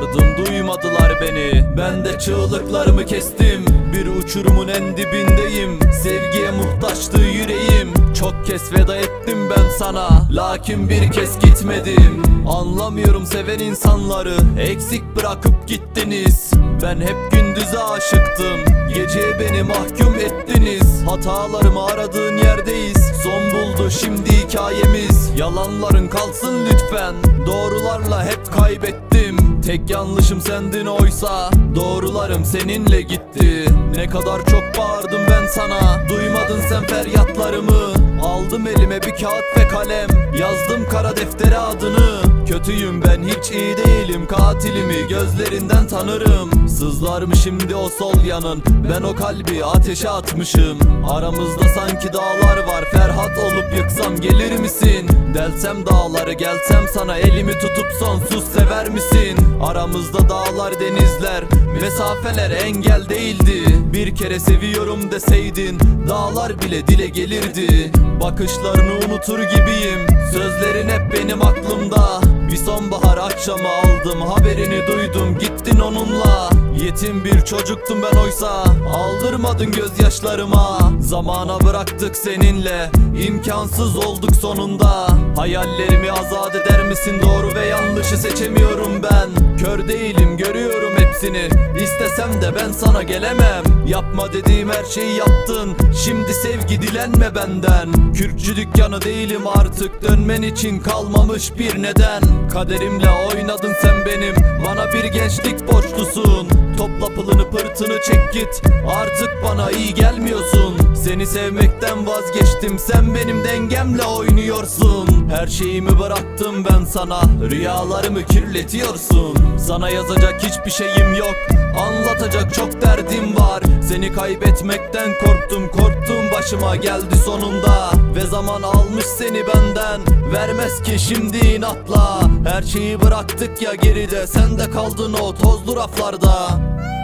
bağırdım, duymadılar beni. Ben de çığlıklarımı kestim, bir uçurumun en dibindeyim. Sevgiye muhtaçtı yüreğim, çok kez feda ettim ben sana, lakin bir kez gitmedim. Anlamıyorum seven insanları, eksik bırakıp gittiniz. Ben hep gündüze aşıktım, geceye beni mahkum ettiniz. Hatalarımı aradığın yerdeyiz, son buldu şimdi hikayemiz. Yalanların kalsın lütfen, doğrularla hep kaybettim. Tek yanlışım sendin oysa, doğrularım seninle gitti. Ne kadar çok bağırdım ben sana, duymadın sen feryatlarımı. Aldım elime bir kağıt ve kalem, yazdım kara deftere adını. Kötüyüm ben, hiç iyi değilim, katilimi gözlerinden tanırım. Sızlar mı şimdi o sol yanın, ben o kalbi ateşe atmışım. Aramızda sanki dağlar var, Ferhat olup yıksam gelir misin? Delsem dağları gelsem sana, elimi tutup sonsuz sever misin? Aramızda dağlar denizler, mesafeler engel değildi. Bir kere seviyorum deseydin, dağlar bile dile gelirdi. Bakışlarını unutur gibiyim, sözlerin hep benim aklımda. Bir sonbahar akşamı aldım, haberini duydum, gittin onunla. Yetim bir çocuktum ben oysa, aldırmadın gözyaşlarıma. Zamana bıraktık seninle, imkansız olduk sonunda. Hayallerimi azat eder misin? Doğru ve yanlışı seçemiyorum ben. Kör değilim, görüyorum hepsini, İstesem de ben sana gelemem. Yapma dediğim her şeyi yaptın, şimdi sevgi dilenme benden. Kürkçü dükkanı değilim artık, dönmen için kalmamış bir neden. Kaderimle oynadın sen benim, bana bir gençlik borçlusun. Topla pılını pırtını çek git, artık bana iyi gelmiyorsun. Seni sevmekten vazgeçtim, sen benim dengemle oynuyorsun. Her şeyimi bıraktım ben sana, rüyalarımı kirletiyorsun. Sana yazacak hiçbir şeyim yok, anlatacak çok derdim var. Seni kaybetmekten korktum başıma geldi sonunda. Ve zaman almış seni benden, vermez ki şimdi inatla. Her şeyi bıraktık ya geride, sen de kaldın o tozlu raflarda.